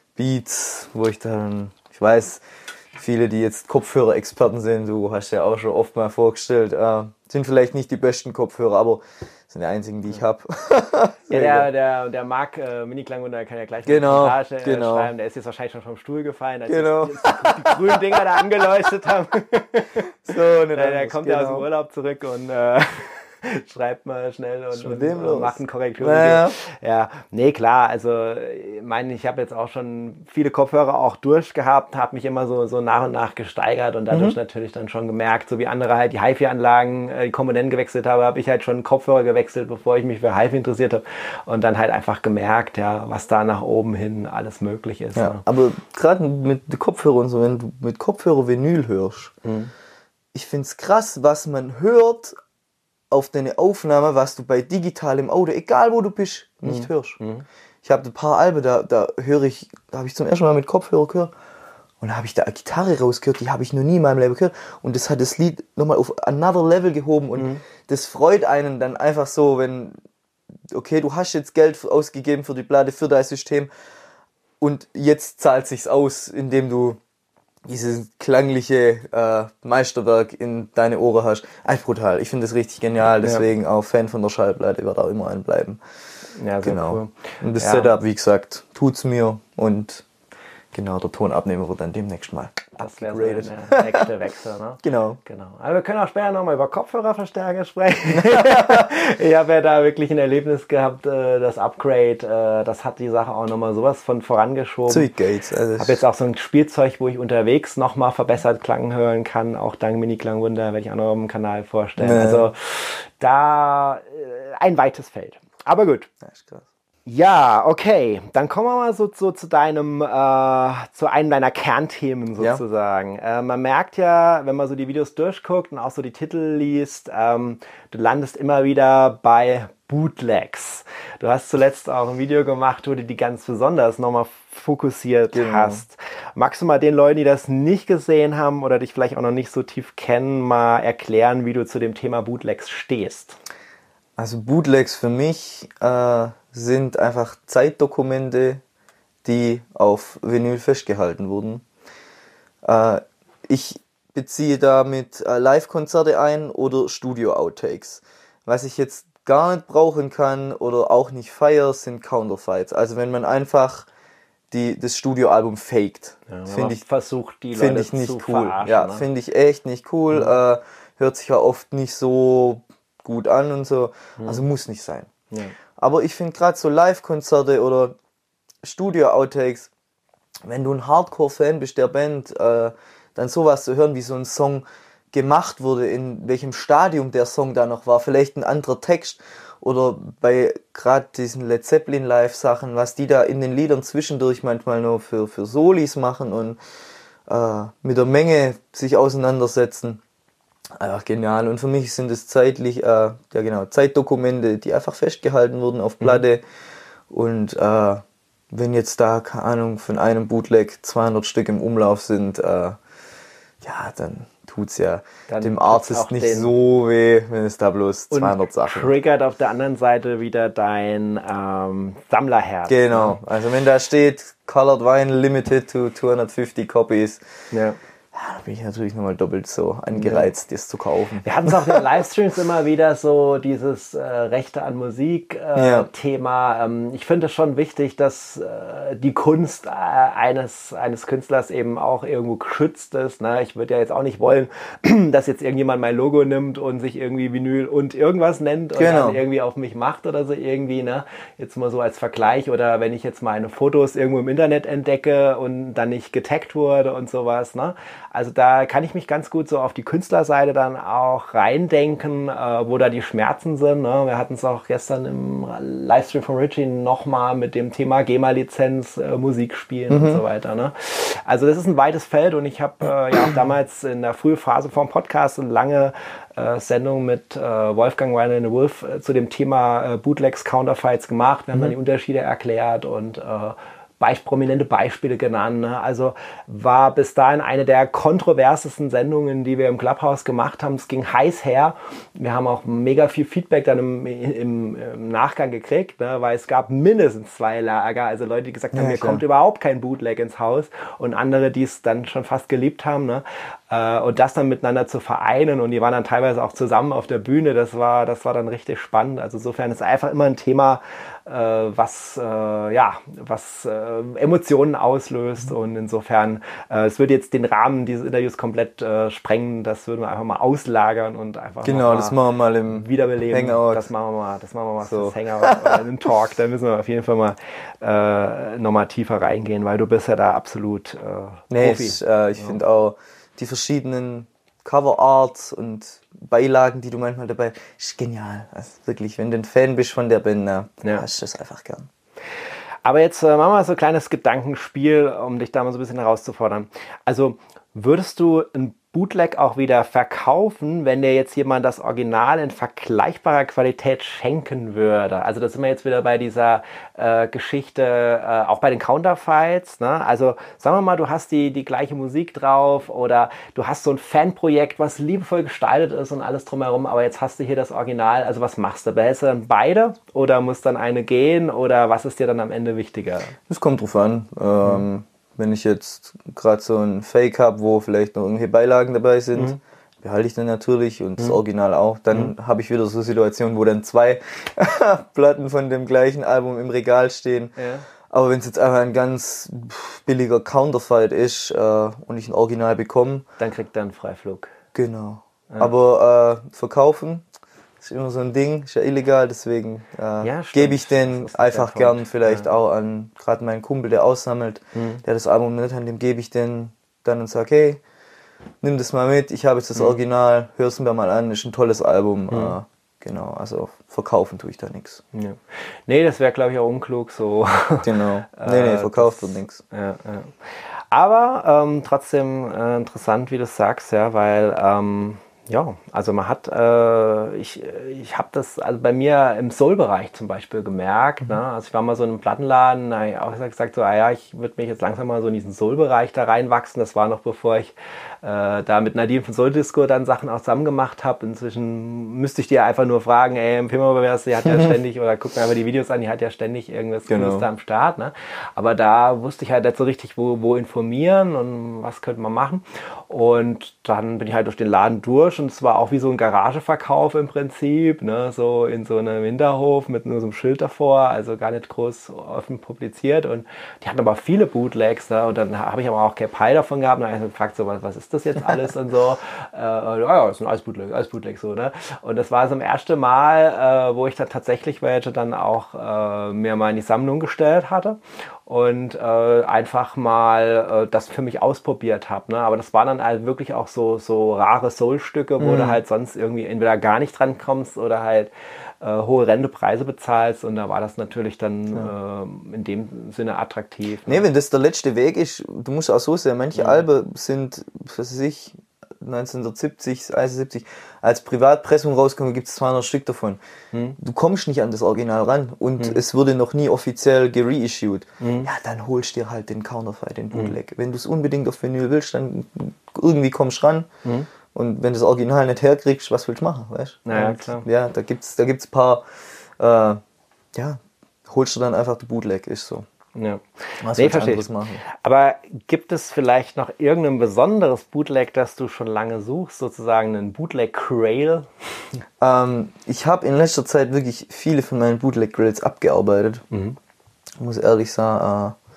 [SPEAKER 2] Beats, wo ich dann, ich weiß, viele, die jetzt Kopfhörer-Experten sind, du hast ja auch schon oft mal vorgestellt, äh, sind vielleicht nicht die besten Kopfhörer, aber sind die einzigen, die ich habe.
[SPEAKER 1] Ja, der, der, der Marc äh, Mini-Klangwunder kann ja gleich
[SPEAKER 2] genau,
[SPEAKER 1] eine Montage äh,
[SPEAKER 2] genau.
[SPEAKER 1] schreiben, der ist jetzt wahrscheinlich schon vom Stuhl gefallen, als
[SPEAKER 2] genau.
[SPEAKER 1] die, die grünen Dinger da angeleuchtet haben.
[SPEAKER 2] So, ne,
[SPEAKER 1] der, der kommt genau. ja aus dem Urlaub zurück und äh, schreibt mal schnell und, und, und macht ein Korrektur.
[SPEAKER 2] Naja.
[SPEAKER 1] Ja, nee, klar, also ich meine, ich habe jetzt auch schon viele Kopfhörer auch durchgehabt, habe mich immer so, so nach und nach gesteigert und dadurch mhm. natürlich dann schon gemerkt, so wie andere halt die HiFi-Anlagen, äh, die Komponenten gewechselt habe, habe ich halt schon Kopfhörer gewechselt, bevor ich mich für HiFi interessiert habe und dann halt einfach gemerkt, ja, was da nach oben hin alles möglich ist.
[SPEAKER 2] Ja,
[SPEAKER 1] ne?
[SPEAKER 2] Aber gerade mit Kopfhörern und so, wenn du mit Kopfhörer Vinyl hörst, mhm. ich find's krass, was man hört auf deine Aufnahme, was du bei digitalem Audio, egal wo du bist, nicht mhm. hörst. Mhm. Ich habe ein paar Alben, da, da höre ich, da habe ich zum ersten Mal mit Kopfhörer gehört und da habe ich da eine Gitarre rausgehört, die habe ich noch nie in meinem Leben gehört und das hat das Lied nochmal auf another level gehoben und mhm. das freut einen dann einfach so, wenn, okay, du hast jetzt Geld ausgegeben für die Platte, für dein System und jetzt zahlt sich's aus, indem du dieses klangliche äh, Meisterwerk in deine Ohren hast. Einfach brutal. Ich finde das richtig genial, deswegen ja. auch Fan von der Schallplatte, wird auch immer ein bleiben.
[SPEAKER 1] Ja, sehr
[SPEAKER 2] genau.
[SPEAKER 1] Cool.
[SPEAKER 2] Und das
[SPEAKER 1] ja.
[SPEAKER 2] Setup, wie gesagt, tut's mir und Genau, der Tonabnehmer wird dann demnächst mal
[SPEAKER 1] das wäre so der nächste Wechsel, ne?
[SPEAKER 2] Genau.
[SPEAKER 1] genau. Aber wir können auch später nochmal über Kopfhörerverstärker sprechen. Ich habe ja da wirklich ein Erlebnis gehabt, das Upgrade, das hat die Sache auch nochmal sowas von vorangeschoben.
[SPEAKER 2] Zeug geht's. Also
[SPEAKER 1] ich habe jetzt auch so ein Spielzeug, wo ich unterwegs nochmal verbessert Klang hören kann, auch dank Mini-Klangwunder, werde ich auch noch auf dem Kanal vorstellen. Nee. Also da ein weites Feld. Aber gut.
[SPEAKER 2] Ja, ist krass.
[SPEAKER 1] Ja, okay. Dann kommen wir mal so, so zu deinem, äh, zu einem deiner Kernthemen sozusagen. Ja. Äh, man merkt ja, wenn man so die Videos durchguckt und auch so die Titel liest, ähm, du landest immer wieder bei Bootlegs. Du hast zuletzt auch ein Video gemacht, wo du die ganz besonders nochmal fokussiert genau. hast. Magst du mal den Leuten, die das nicht gesehen haben oder dich vielleicht auch noch nicht so tief kennen, mal erklären, wie du zu dem Thema Bootlegs stehst?
[SPEAKER 2] Also Bootlegs für mich äh, sind einfach Zeitdokumente, die auf Vinyl festgehalten wurden. Äh, ich beziehe damit äh, Live-Konzerte ein oder Studio-Outtakes. Was ich jetzt gar nicht brauchen kann oder auch nicht feiere, sind Counterfeits. Also wenn man einfach die, das Studioalbum faked,
[SPEAKER 1] ja,
[SPEAKER 2] finde ich,
[SPEAKER 1] versucht die
[SPEAKER 2] find
[SPEAKER 1] Leute
[SPEAKER 2] ich nicht
[SPEAKER 1] zu
[SPEAKER 2] cool.
[SPEAKER 1] verarschen.
[SPEAKER 2] Ja,
[SPEAKER 1] ne?
[SPEAKER 2] finde ich echt nicht cool. Mhm. Äh, hört sich ja oft nicht so gut an und so. Mhm. Also muss nicht sein.
[SPEAKER 1] Ja.
[SPEAKER 2] Aber ich finde gerade so Live-Konzerte oder Studio-Outtakes, wenn du ein Hardcore-Fan bist der Band, äh, dann sowas zu hören, wie so ein Song gemacht wurde, in welchem Stadium der Song da noch war, vielleicht ein anderer Text oder bei gerade diesen Led Zeppelin Live-Sachen, was die da in den Liedern zwischendurch manchmal nur für, für Solis machen und äh, mit der Menge sich auseinandersetzen. Einfach genial. Und für mich sind es zeitlich, äh, ja genau, Zeitdokumente, die einfach festgehalten wurden auf Platte. Mhm. Und äh, wenn jetzt da, keine Ahnung, von einem Bootleg zweihundert Stück im Umlauf sind, äh, ja, dann tut's ja dann dem Artist nicht so weh, wenn es da bloß zweihundert Sachen
[SPEAKER 1] triggert auf der anderen Seite wieder dein ähm, Sammlerherz.
[SPEAKER 2] Genau. Ne? Also wenn da steht Colored Wine Limited to zweihundertfünfzig Copies,
[SPEAKER 1] ja.
[SPEAKER 2] Ja, da bin ich natürlich nochmal doppelt so angereizt, ja. das zu kaufen.
[SPEAKER 1] Wir hatten es auch in den Livestreams immer wieder so, dieses äh, Rechte an Musik äh, ja. Thema. Ähm, ich finde es schon wichtig, dass äh, die Kunst äh, eines, eines Künstlers eben auch irgendwo geschützt ist. Ne? Ich würde ja jetzt auch nicht wollen, dass jetzt irgendjemand mein Logo nimmt und sich irgendwie Vinyl und irgendwas nennt und
[SPEAKER 2] genau.
[SPEAKER 1] dann irgendwie auf mich macht oder so irgendwie. Ne? Jetzt mal so als Vergleich. Oder wenn ich jetzt meine Fotos irgendwo im Internet entdecke und dann nicht getaggt wurde und sowas. Ne? Also da kann ich mich ganz gut so auf die Künstlerseite dann auch reindenken, äh, wo da die Schmerzen sind. Ne? Wir hatten es auch gestern im Livestream von Richie nochmal mit dem Thema GEMA-Lizenz, äh, Musik spielen mhm. und so weiter. Ne? Also das ist ein weites Feld und ich habe äh, ja auch damals in der frühen Phase vom Podcast eine lange äh, Sendung mit äh, Wolfgang Weiner and the Wolf äh, zu dem Thema äh, Bootlegs, Counterfeits gemacht. Wir haben mhm. dann die Unterschiede erklärt und äh, Beisp- prominente Beispiele genannt. Ne? Also war bis dahin eine der kontroversesten Sendungen, die wir im Clubhouse gemacht haben. Es ging heiß her. Wir haben auch mega viel Feedback dann im, im, im Nachgang gekriegt, ne? Weil es gab mindestens zwei Lager. Also Leute, die gesagt haben, ja, mir kommt überhaupt kein Bootleg ins Haus und andere, die es dann schon fast geliebt haben. Ne? Und das dann miteinander zu vereinen und die waren dann teilweise auch zusammen auf der Bühne, das war, das war dann richtig spannend. Also insofern ist es einfach immer ein Thema, äh, was, äh, ja, was äh, Emotionen auslöst und insofern, äh, es würde jetzt den Rahmen dieses Interviews komplett äh, sprengen, das würden wir einfach mal auslagern und einfach
[SPEAKER 2] genau, das machen wir mal im
[SPEAKER 1] Wiederbeleben.
[SPEAKER 2] Hangout.
[SPEAKER 1] Das machen wir mal, das machen wir mal so. Das Hangout oder einen Talk, da müssen wir auf jeden Fall mal äh, nochmal tiefer reingehen, weil du bist ja da absolut äh,
[SPEAKER 2] nee,
[SPEAKER 1] Profi.
[SPEAKER 2] Ich, äh, ich ja. finde auch die verschiedenen Cover-Arts und Beilagen, die du manchmal dabei ist genial. Also wirklich, wenn du ein Fan bist von der Band, na, ja. hast du das einfach gern.
[SPEAKER 1] Aber jetzt äh, machen wir so ein kleines Gedankenspiel, um dich da mal so ein bisschen herauszufordern. Also würdest du ein Bootleg auch wieder verkaufen, wenn dir jetzt jemand das Original in vergleichbarer Qualität schenken würde? Also da sind wir jetzt wieder bei dieser äh, Geschichte, äh, auch bei den Counterfeits. Ne? Also sagen wir mal, du hast die, die gleiche Musik drauf oder du hast so ein Fanprojekt, was liebevoll gestaltet ist und alles drumherum, aber jetzt hast du hier das Original. Also was machst du? Behältst du dann beide oder muss dann eine gehen oder was ist dir dann am Ende wichtiger?
[SPEAKER 2] Das kommt drauf an. Ähm mhm. Wenn ich jetzt gerade so ein Fake habe, wo vielleicht noch irgendwelche Beilagen dabei sind, mhm. behalte ich dann natürlich und mhm. das Original auch. Dann mhm. habe ich wieder so Situationen, wo dann zwei Platten von dem gleichen Album im Regal stehen. Aber wenn es jetzt einfach ein ganz billiger Counterfeit ist äh, und ich ein Original bekomme,
[SPEAKER 1] dann kriegt er einen Freiflug.
[SPEAKER 2] Genau. Ja. Aber äh, verkaufen ist immer so ein Ding, ist ja illegal, deswegen äh, ja, gebe ich den einfach gern vielleicht ja. auch an gerade meinen Kumpel, der aussammelt, mhm. der das Album nicht hat, dem gebe ich den dann und sage, hey, nimm das mal mit, ich habe jetzt das mhm. Original, hör's mir mal an, ist ein tolles Album. Mhm. Äh, genau, also verkaufen tue ich da nichts.
[SPEAKER 1] Ja. Nee, das wäre glaube ich auch unklug so.
[SPEAKER 2] Genau, nee, nee, verkauft wird nichts.
[SPEAKER 1] Ja, ja. Aber ähm, trotzdem äh, interessant, wie du sagst, ja, weil ähm, ja, also man hat, äh, ich, ich habe das also bei mir im Soul-Bereich zum Beispiel gemerkt. Mhm. Ne? Also ich war mal so in einem Plattenladen, da habe ich auch gesagt, so, ah ja, ich würde mich jetzt langsam mal so in diesen Soul-Bereich da reinwachsen. Das war noch bevor ich äh, da mit Nadine von Soul Disco dann Sachen auch zusammen gemacht habe. Inzwischen müsste ich dir einfach nur fragen, ey, empfehl mal was, die hat ja ständig, oder guck mir einfach die Videos an, die hat ja ständig irgendwas
[SPEAKER 2] genau.
[SPEAKER 1] Cooles da am Start. Ne? Aber da wusste ich halt nicht so richtig, wo, wo informieren und was könnte man machen. Und dann bin ich halt durch den Laden durch und es war auch wie so ein Garageverkauf im Prinzip, ne? So in so einem Hinterhof mit nur so einem Schild davor, also gar nicht groß offen publiziert. Und die hatten aber viele Bootlegs, ne? Und dann habe ich aber auch kein Pie davon gehabt und dann habe ich gefragt, so, was, was ist das jetzt alles und so. Äh, ja, das sind alles Bootlegs, alles Bootlegs so, ne? Und das war so das erste Mal, äh, wo ich da tatsächlich welche dann auch äh, mir mal in die Sammlung gestellt hatte. Und äh, einfach mal äh, das für mich ausprobiert habe. Ne? Aber das waren dann halt wirklich auch so, so rare Soul-Stücke, wo mm. du halt sonst irgendwie entweder gar nicht dran kommst oder halt äh, hohe Rentepreise bezahlst. Und da war das natürlich dann ja. äh, in dem Sinne attraktiv.
[SPEAKER 2] Ne? Nee, wenn das der letzte Weg ist, du musst auch so sehen, manche mhm. Alben sind, was weiß ich, neunzehnhundertsiebzig, einundsiebzig, als Privatpressung rauskommen, gibt es zweihundert Stück davon. Hm. Du kommst nicht an das Original ran und hm. es wurde noch nie offiziell gereissued. Hm. Ja, dann holst du dir halt den Counterfeit, den Bootleg. Hm. Wenn du es unbedingt auf Vinyl willst, dann irgendwie kommst du ran. Hm. Und wenn du das Original nicht herkriegst, was willst du machen, weißt?
[SPEAKER 1] Naja, klar.
[SPEAKER 2] Ja, da gibt's, da gibt's ein paar, äh, ja, holst du dann einfach die Bootleg, ist so.
[SPEAKER 1] Ja.
[SPEAKER 2] Was
[SPEAKER 1] nee,
[SPEAKER 2] verstehe ich. Machen?
[SPEAKER 1] Aber gibt es vielleicht noch irgendein besonderes Bootleg, das du schon lange suchst, sozusagen einen Bootleg-Grail?
[SPEAKER 2] Ähm, ich habe in letzter Zeit wirklich viele von meinen Bootleg-Grails abgearbeitet. Mhm. Ich muss ehrlich sagen, äh,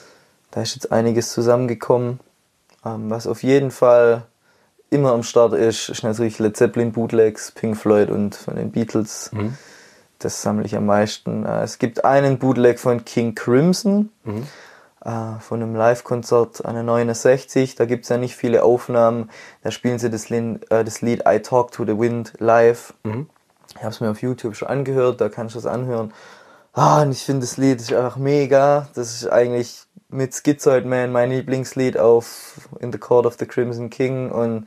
[SPEAKER 2] da ist jetzt einiges zusammengekommen. Ähm, was auf jeden Fall immer am Start ist, ist natürlich Led Zeppelin Bootlegs, Pink Floyd und von den Beatles. Mhm. Das sammle ich am meisten. Es gibt einen Bootleg von King Crimson, mhm. äh, von einem Live-Konzert an der neunundsechzig. Da gibt es ja nicht viele Aufnahmen. Da spielen sie das Lied, äh, das Lied I Talk to the Wind live. Mhm. Ich habe es mir auf YouTube schon angehört, da kannst du es anhören. Ah, und ich finde das Lied ist einfach mega. Das ist eigentlich mit Schizoid Man mein Lieblingslied auf In the Court of the Crimson King. Und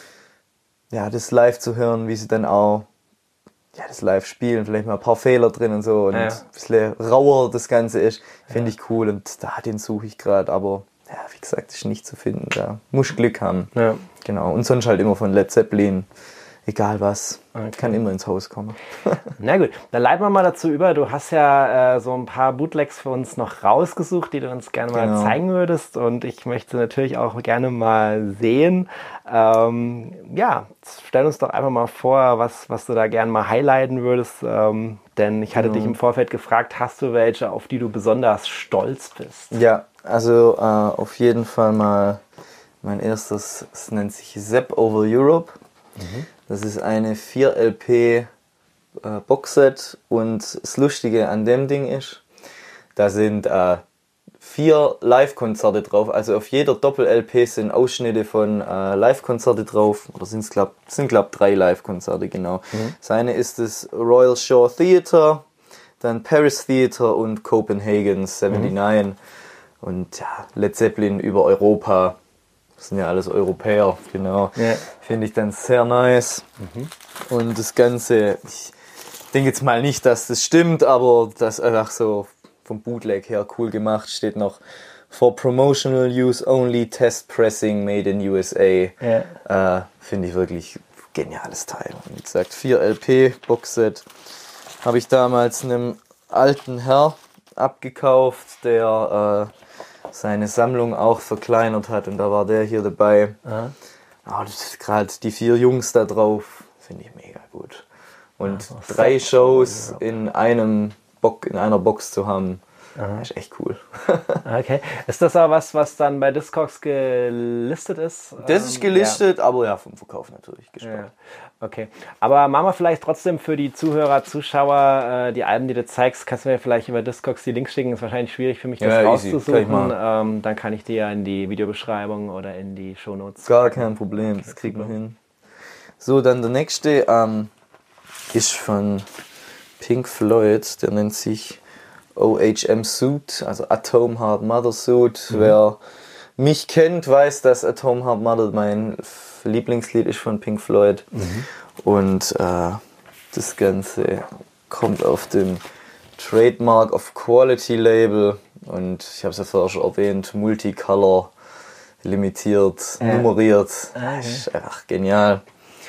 [SPEAKER 2] ja, das live zu hören, wie sie dann auch ja, das live spielen, vielleicht mal ein paar Fehler drin und so und ja. ein bisschen rauer das Ganze ist, finde ja. ich cool und da den suche ich gerade, aber ja, wie gesagt, ist nicht zu finden, da muss Glück haben. Ja. Genau, und sonst halt immer von Led Zeppelin, egal was, okay. kann immer ins Haus kommen.
[SPEAKER 1] Na gut, dann leiten wir mal dazu über, du hast ja äh, so ein paar Bootlegs für uns noch rausgesucht, die du uns gerne mal genau. zeigen würdest und ich möchte natürlich auch gerne mal sehen. Ähm, ja, stell uns doch einfach mal vor, was, was du da gerne mal highlighten würdest, ähm, denn ich hatte genau. dich im Vorfeld gefragt, hast du welche, auf die du besonders stolz bist?
[SPEAKER 2] Ja, also äh, auf jeden Fall mal mein erstes, es nennt sich Zepp Over Europe. Mhm. Das ist eine vier L P äh, Boxset und das Lustige an dem Ding ist, da sind äh, vier Live-Konzerte drauf, also auf jeder Doppel-L P sind Ausschnitte von äh, Live-Konzerte drauf, oder sind's glaub, sind glaube ich drei Live-Konzerte, genau. Mhm. Das eine ist das Royal Shore Theatre, dann Paris Theatre und Copenhagen neunundsiebzig mhm. und ja, Led Zeppelin über Europa. Das sind ja alles Europäer, genau. Yeah. Finde ich dann sehr nice. Mhm. Und das Ganze, ich denke jetzt mal nicht, dass das stimmt, aber das einfach so vom Bootleg her cool gemacht. Steht noch For Promotional Use Only Test Pressing Made in U S A. Yeah. Äh, Finde ich wirklich geniales Teil. Wie gesagt, vier L P Boxset. Habe ich damals einem alten Herr abgekauft, der äh, seine Sammlung auch verkleinert hat und da war der hier dabei. Oh, gerade die vier Jungs da drauf, finde ich mega gut. Und ja, drei Shows in einem Bock, in einer Box zu haben, Aha. Das ist echt cool.
[SPEAKER 1] Okay. Ist das aber was, was dann bei Discogs gelistet ist?
[SPEAKER 2] Das ist gelistet, ja. aber ja, vom Verkauf natürlich gespart.
[SPEAKER 1] Ja. Okay. Aber machen wir vielleicht trotzdem für die Zuhörer, Zuschauer, äh, die Alben, die du zeigst, kannst du mir vielleicht über Discogs die Links schicken? Ist wahrscheinlich schwierig für mich, das ja, rauszusuchen. Kann ähm, dann kann ich die ja in die Videobeschreibung oder in die Shownotes.
[SPEAKER 2] Gar kein Problem, das kriegt man hin. So, dann der nächste ähm, ist von Pink Floyd, der nennt sich O H M Suit, also Atom Heart Mother Suit. Mhm. Wer mich kennt, weiß, dass Atom Heart Mother mein Lieblingslied ist von Pink Floyd. Mhm. Und äh, das Ganze kommt auf dem Trademark of Quality Label. Und ich habe es ja vorher schon erwähnt, Multicolor, limitiert, äh. nummeriert. Okay. Ist einfach genial.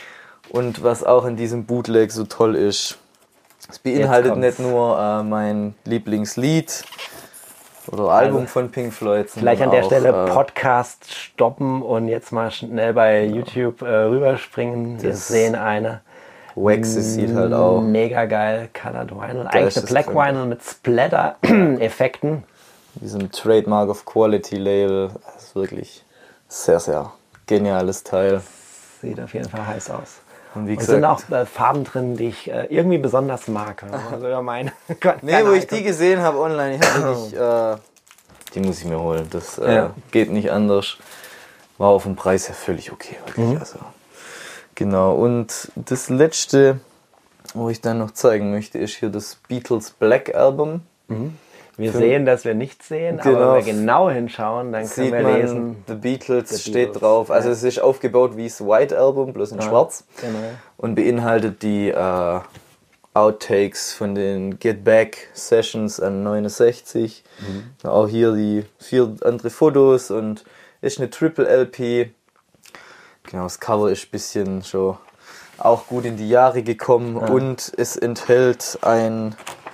[SPEAKER 2] Und was auch in diesem Bootleg so toll ist, es beinhaltet nicht nur äh, mein Lieblingslied oder Album also, von Pink Floyd.
[SPEAKER 1] Vielleicht an der auch, Stelle äh, Podcast stoppen und jetzt mal schnell bei ja. YouTube äh, rüberspringen. Wir sehen eine
[SPEAKER 2] Wax sieht halt auch
[SPEAKER 1] mega geil Colored Vinyl. Eigentlich eine Black Vinyl mit Splatter-Effekten.
[SPEAKER 2] Diesem Trademark of Quality Label. Das ist wirklich sehr, sehr geniales Teil.
[SPEAKER 1] Sieht auf jeden Fall heiß aus.
[SPEAKER 2] Und wie
[SPEAKER 1] es
[SPEAKER 2] gesagt,
[SPEAKER 1] sind auch äh, Farben drin, die ich äh, irgendwie besonders mag. Also ja, meine.
[SPEAKER 2] Nee, wo ich die gesehen habe online, ich hab wirklich, äh, die muss ich mir holen. Das äh, ja. geht nicht anders. War auf dem Preis ja völlig okay. Wirklich. Mhm. Also, genau. Und das letzte, wo ich dann noch zeigen möchte, ist hier das Beatles Black Album.
[SPEAKER 1] Mhm. Wir Für, sehen, dass wir nichts sehen, genau, aber wenn wir genau hinschauen, dann können wir
[SPEAKER 2] man,
[SPEAKER 1] lesen.
[SPEAKER 2] The Beatles The steht Beatles. drauf. Also ja. es ist aufgebaut wie das White Album, bloß in ja, schwarz. Genau. Und beinhaltet die äh, Outtakes von den Get Back Sessions an neunundsechzig. Mhm. Auch hier die vier andere Fotos und ist eine Triple L P. Genau, das Cover ist ein bisschen schon auch gut in die Jahre gekommen. Ja. Und es enthält ein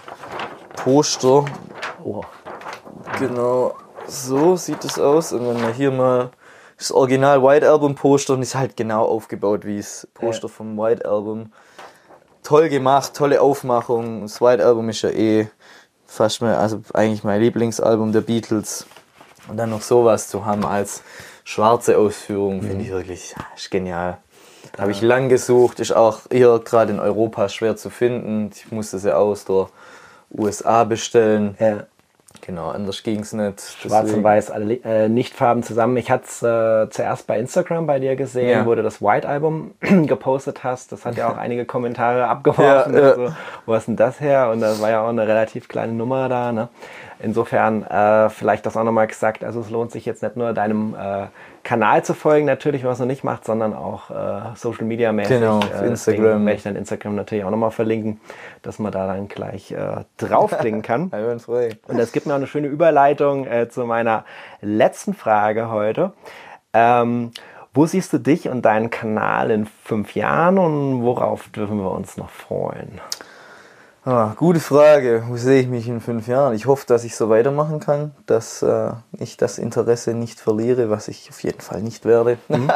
[SPEAKER 2] Poster. Oh. Genau, so sieht es aus. Und wenn man hier mal das Original White Album Poster und ist halt genau aufgebaut wie das Poster ja. vom White Album. Toll gemacht, tolle Aufmachung. Das White Album ist ja eh fast mal, also eigentlich mein Lieblingsalbum der Beatles. Und dann noch sowas zu haben als schwarze Ausführung, mhm. finde ich wirklich ist genial. Da habe ich lang gesucht, ist auch hier gerade in Europa schwer zu finden. Ich musste sie aus der U S A bestellen. Ja. Genau, anders ging es nicht.
[SPEAKER 1] Schwarz deswegen. Und Weiß, alle äh, Nichtfarben zusammen. Ich hatte es äh, zuerst bei Instagram bei dir gesehen, ja. wo du das White Album gepostet hast. Das hat ja auch einige Kommentare abgeworfen. Ja, ja. Also, wo ist denn das her? Und das war ja auch eine relativ kleine Nummer da. Ne? Insofern äh, vielleicht das auch nochmal gesagt. Also es lohnt sich jetzt nicht nur deinem äh, Kanal zu folgen, natürlich, was er nicht macht, sondern auch äh, Social Media mäßig.
[SPEAKER 2] Genau, auf äh, Instagram.
[SPEAKER 1] Werde ich dann Instagram natürlich auch nochmal verlinken, dass man da dann gleich äh, draufklicken kann. Und das gibt mir auch eine schöne Überleitung äh, zu meiner letzten Frage heute. Ähm, wo siehst du dich und deinen Kanal in fünf Jahren und worauf dürfen wir uns noch freuen?
[SPEAKER 2] Ah, gute Frage. Wo sehe ich mich in fünf Jahren? Ich hoffe, dass ich so weitermachen kann, dass äh, ich das Interesse nicht verliere, was ich auf jeden Fall nicht werde. Mhm.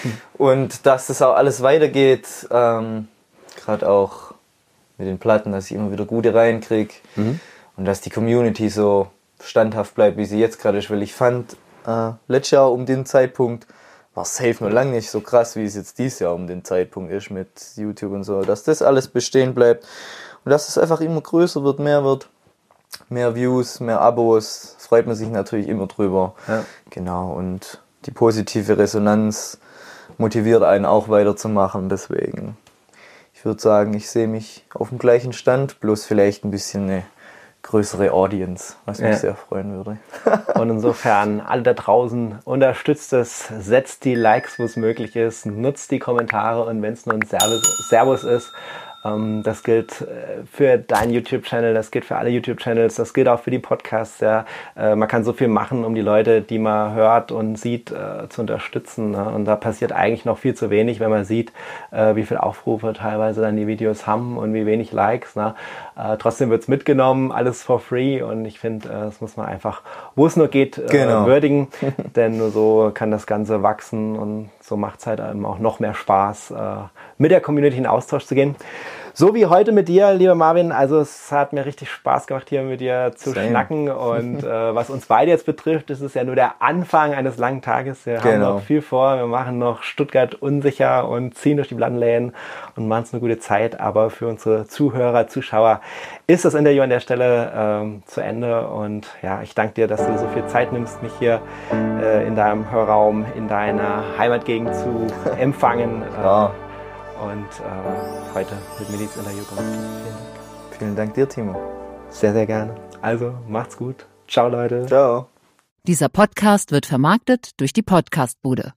[SPEAKER 2] Und dass das auch alles weitergeht, ähm, gerade auch mit den Platten, dass ich immer wieder gute reinkriege mhm. und dass die Community so standhaft bleibt, wie sie jetzt gerade ist, weil ich fand, äh, letztes Jahr um den Zeitpunkt war es safe noch lange nicht so krass, wie es jetzt dieses Jahr um den Zeitpunkt ist mit YouTube und so, dass das alles bestehen bleibt. Und dass es einfach immer größer wird, mehr wird, mehr Views, mehr Abos, freut man sich natürlich immer drüber. Ja. Genau, und die positive Resonanz motiviert einen auch weiterzumachen, deswegen. Ich würde sagen, ich sehe mich auf dem gleichen Stand, bloß vielleicht ein bisschen eine größere Audience, was mich ja. sehr freuen würde.
[SPEAKER 1] Und insofern, alle da draußen, unterstützt es, setzt die Likes, wo es möglich ist, nutzt die Kommentare und wenn es nur ein Servus, Servus ist, Ähm, das gilt äh, für deinen YouTube-Channel, das gilt für alle YouTube-Channels, das gilt auch für die Podcasts. Ja. Äh, man kann so viel machen, um die Leute, die man hört und sieht, äh, zu unterstützen. Ne? Und da passiert eigentlich noch viel zu wenig, wenn man sieht, äh, wie viele Aufrufe teilweise dann die Videos haben und wie wenig Likes. Ne? Äh, trotzdem wird's mitgenommen, alles for free. Und ich finde, äh, das muss man einfach, wo es nur geht, äh, genau. würdigen. Denn nur so kann das Ganze wachsen und so macht es halt eben auch noch mehr Spaß, äh, mit der Community in Austausch zu gehen. So wie heute mit dir, lieber Marvin. Also es hat mir richtig Spaß gemacht, hier mit dir zu Same. schnacken. Und äh, was uns beide jetzt betrifft, ist es ja nur der Anfang eines langen Tages. Wir genau. haben noch viel vor. Wir machen noch Stuttgart unsicher und ziehen durch die Plattenläden und machen es eine gute Zeit. Aber für unsere Zuhörer, Zuschauer ist das Interview an der Stelle ähm, zu Ende. Und ja, ich danke dir, dass du so viel Zeit nimmst, mich hier äh, in deinem Hörraum, in deiner Heimatgegend zu empfangen.
[SPEAKER 2] Ja.
[SPEAKER 1] Und äh, heute mit mir dieses Interview gemacht hast. Vielen Dank.
[SPEAKER 2] Vielen Dank dir, Timo.
[SPEAKER 1] Sehr, sehr gerne. Also, macht's gut. Ciao, Leute.
[SPEAKER 2] Ciao.
[SPEAKER 3] Dieser Podcast wird vermarktet durch die Podcastbude.